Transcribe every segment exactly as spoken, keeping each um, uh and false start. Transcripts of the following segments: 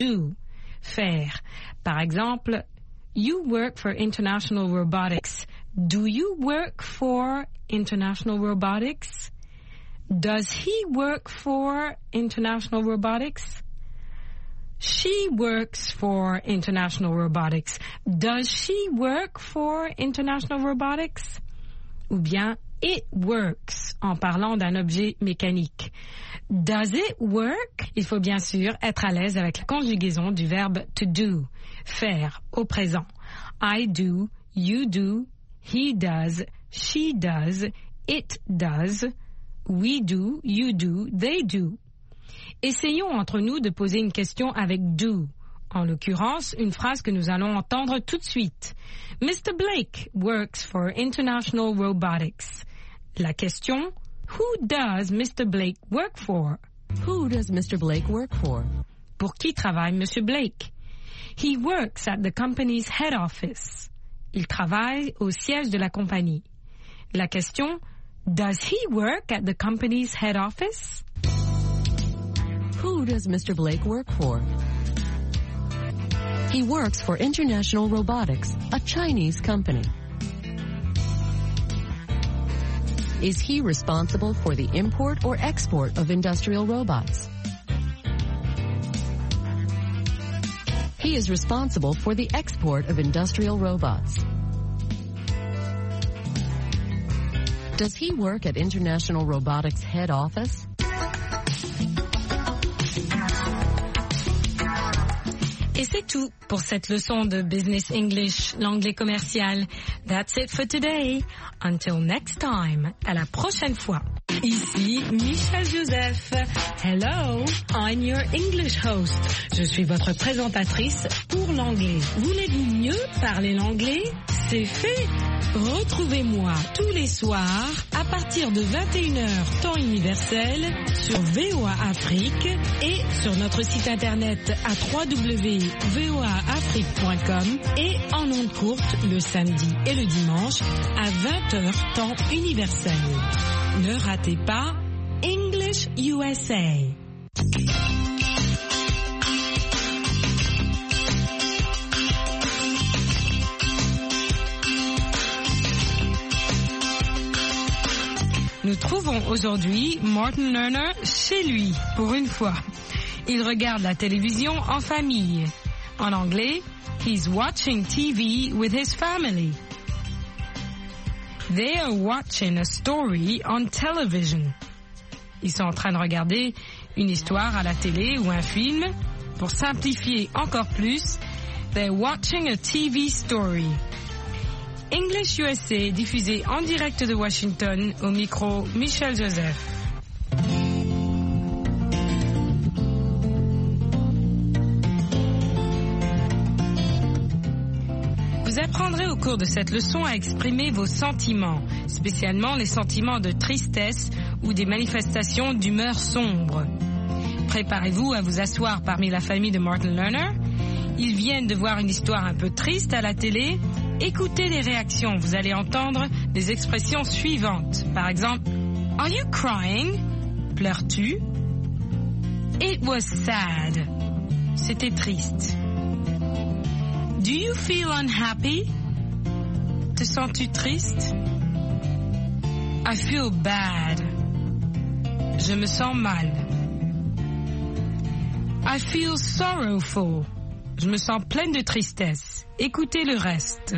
do, faire. Par exemple, you work for International Robotics. Do you work for International Robotics? Does he work for International Robotics? She works for International Robotics. Does she work for International Robotics? Ou bien, it works, en parlant d'un objet mécanique. Does it work? Il faut bien sûr être à l'aise avec la conjugaison du verbe to do, faire, au présent. I do, you do, he does, she does, it does, we do, you do, they do. Essayons entre nous de poser une question avec do. En l'occurrence, une phrase que nous allons entendre tout de suite. Mister Blake works for International Robotics. La question, who does Mister Blake work for? Who does Mister Blake work for? Pour qui travaille Monsieur Blake? He works at the company's head office. Il travaille au siège de la compagnie. La question, does he work at the company's head office? Who does Mister Blake work for? He works for International Robotics, a Chinese company. Is he responsible for the import or export of industrial robots? He is responsible for the export of industrial robots. Does he work at International Robotics head office? Et c'est tout pour cette leçon de Business English, l'anglais commercial. That's it for today. Until next time. À la prochaine fois. Ici Michel Joseph. Hello, I'm your English host. Je suis votre présentatrice pour l'anglais. Voulez-vous mieux parler l'anglais? C'est fait. Retrouvez-moi tous les soirs à partir de vingt et une heures temps universel sur V O A Afrique et sur notre site internet à w w w point v o a afrique point com et en ondes courtes le samedi et le dimanche à vingt heures temps universel. Ne ratez pas English U S A. Nous trouvons aujourd'hui Martin Lerner chez lui, pour une fois. Il regarde la télévision en famille. En anglais, he's watching T V with his family. They are watching a story on television. Ils sont en train de regarder une histoire à la télé ou un film. Pour simplifier encore plus, they're watching a T V story. English U S A, diffusé en direct de Washington, au micro Michel Joseph. Vous apprendrez au cours de cette leçon à exprimer vos sentiments, spécialement les sentiments de tristesse ou des manifestations d'humeur sombre. Préparez-vous à vous asseoir parmi la famille de Martin Lerner. Ils viennent de voir une histoire un peu triste à la télé. Écoutez les réactions. Vous allez entendre des expressions suivantes. Par exemple, Are you crying? Pleures-tu? It was sad. C'était triste. Do you feel unhappy? Te sens-tu triste? I feel bad. Je me sens mal. I feel sorrowful. Je me sens pleine de tristesse. Écoutez le reste.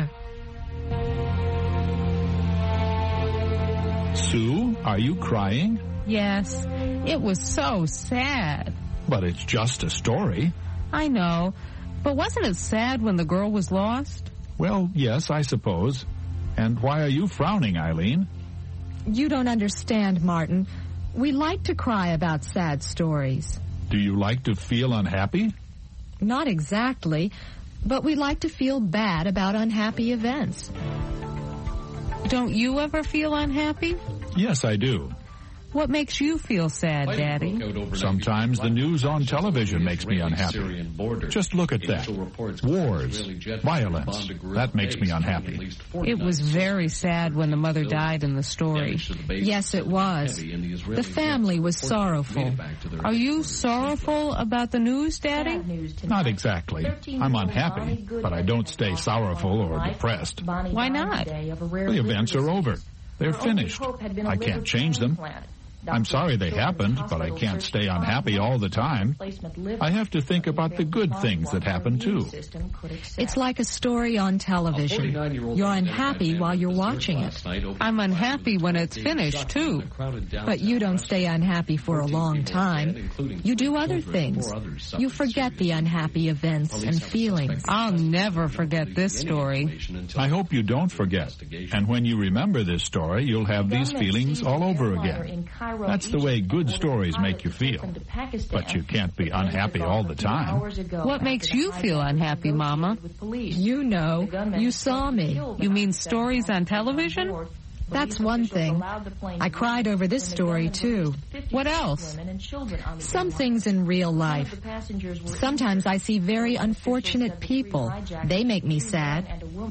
Sue, are you crying? Yes, it was so sad. But it's just a story. I know, but wasn't it sad when the girl was lost? Well, yes, I suppose. And why are you frowning, Eileen? You don't understand, Martin. We like to cry about sad stories. Do you like to feel unhappy? Not exactly, but we like to feel bad about unhappy events. Don't you ever feel unhappy? Yes, I do. What makes you feel sad, Daddy? Sometimes the news on television makes me unhappy. Just look at that. Wars, violence. That makes me unhappy. It was very sad when the mother died in the story. Yes, it was. The family was sorrowful. Are you sorrowful about the news, Daddy? Not exactly. I'm unhappy, but I don't stay sorrowful or depressed. Why not? The events are over. They're finished. I can't change them. I'm sorry they happened, but I can't stay unhappy all the time. I have to think about the good things that happen, too. It's like a story on television. You're unhappy while you're watching it. I'm unhappy when it's finished, too. But you don't stay unhappy for a long time. You do other things. You forget the unhappy events and feelings. I'll never forget this story. I hope you don't forget. And when you remember this story, you'll have these feelings all over again. That's the way good stories make you feel. But you can't be unhappy all the time. What makes you feel unhappy, Mama? You know. You saw me. You mean stories on television? That's one thing. I cried over this story, too. What else? Some things in real life. Sometimes I see very unfortunate people. They make me sad.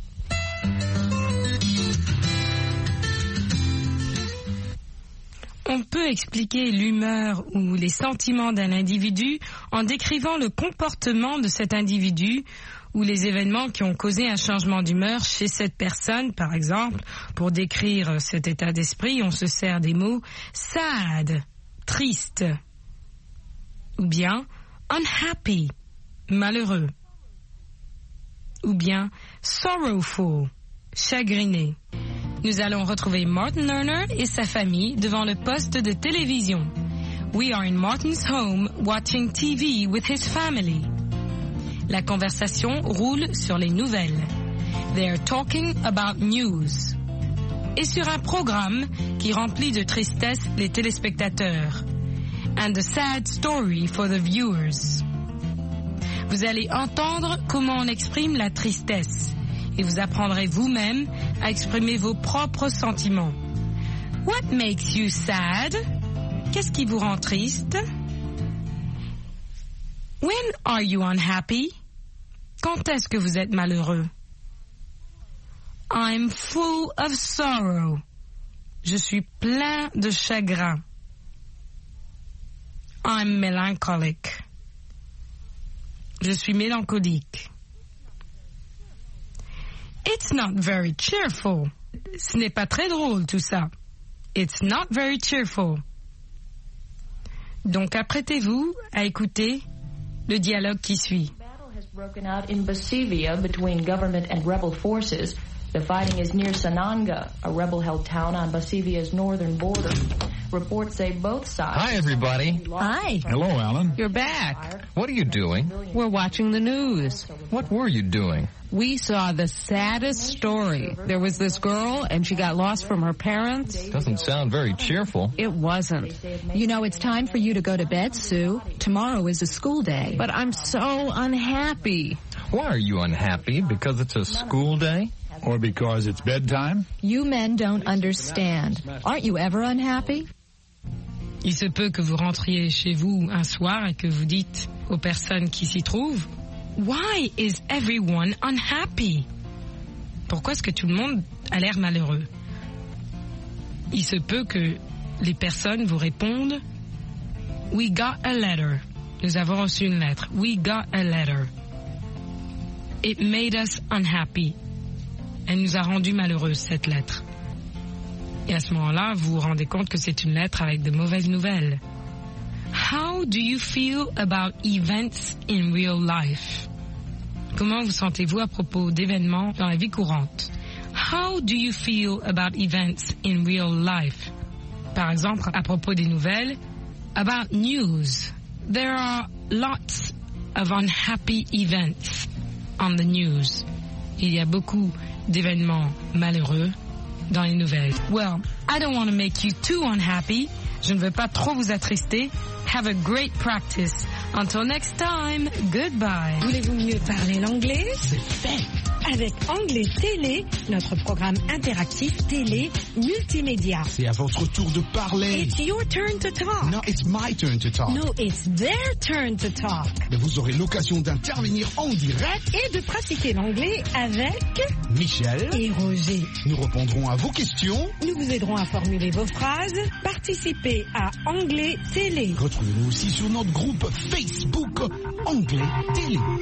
On peut expliquer l'humeur ou les sentiments d'un individu en décrivant le comportement de cet individu ou les événements qui ont causé un changement d'humeur chez cette personne. Par exemple, pour décrire cet état d'esprit, on se sert des mots sad, triste, ou bien unhappy, malheureux, ou bien sorrowful, chagriné. Nous allons retrouver Martin Lerner et sa famille devant le poste de télévision. We are in Martin's home watching T V with his family. La conversation roule sur les nouvelles. They are talking about news. Et sur un programme qui remplit de tristesse les téléspectateurs. And a sad story for the viewers. Vous allez entendre comment on exprime la tristesse. Et vous apprendrez vous-même à exprimer vos propres sentiments. What makes you sad? Qu'est-ce qui vous rend triste? When are you unhappy? Quand est-ce que vous êtes malheureux? I'm full of sorrow. Je suis plein de chagrin. I'm melancholic. Je suis mélancolique. It's not very cheerful. Ce n'est pas très drôle tout ça. It's not very cheerful. Donc apprêtez-vous à écouter le dialogue qui suit. The battle has broken out in Basivia between government and rebel forces. The fighting is near Sananga, a rebel-held town on Basivia's northern border. Reports say both sides... Hi, everybody. Hi. Hello, Alan. You're back. What are you doing? We're watching the news. What were you doing? We saw the saddest story. There was this girl, and she got lost from her parents. Doesn't sound very cheerful. It wasn't. You know, it's time for you to go to bed, Sue. Tomorrow is a school day. But I'm so unhappy. Why are you unhappy? Because it's a school day? Or because it's bedtime? You men don't understand. Aren't you ever unhappy? Il se peut que vous rentriez chez vous un soir et que vous dites aux personnes qui s'y trouvent, Why is everyone unhappy? Pourquoi est-ce que tout le monde a l'air malheureux? Il se peut que les personnes vous répondent, We got a letter. Nous avons reçu une lettre. We got a letter. It made us unhappy. Elle nous a rendu malheureuses, cette lettre. Et à ce moment-là, vous vous rendez compte que c'est une lettre avec de mauvaises nouvelles. How do you feel about events in real life? Comment vous sentez-vous à propos d'événements dans la vie courante? How do you feel about events in real life? Par exemple, à propos des nouvelles, about news. There are lots of unhappy events on the news. Il y a beaucoup d'événements malheureux dans les nouvelles. Well, I don't want to make you too unhappy. Je ne veux pas trop vous attrister. Have a great practice. Until next time, goodbye. Voulez-vous mieux parler l'anglais? C'est fait. avec Anglais Télé, notre programme interactif télé multimédia. C'est à votre tour de parler. It's your turn to talk. No, it's my turn to talk. No, it's their turn to talk. Mais vous aurez l'occasion d'intervenir en direct et de pratiquer l'anglais avec Michel et Roger. Nous répondrons à vos questions. Nous vous aiderons à formuler vos phrases. Participez à Anglais Télé. Retrouvez-nous aussi sur notre groupe Facebook Anglais Télé.